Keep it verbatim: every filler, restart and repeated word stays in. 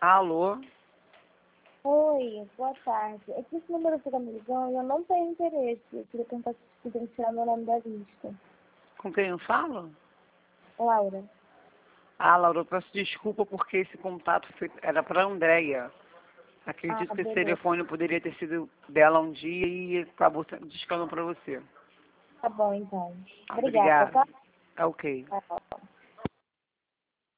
Alô? Oi, boa tarde. É que esse número fica me ligando e eu não tenho interesse. Eu queria perguntar se vocês poderiam tirar meu nome da lista. Com quem eu falo? Laura. Ah, Laura, eu peço desculpa porque esse contato foi- era para a Andréia. Ah, Acredito que esse beleza. telefone poderia ter sido dela um dia e acabou discando para você. Tá bom, então. Ah, Obrigada, obrigada. tá? Ok. Tchau.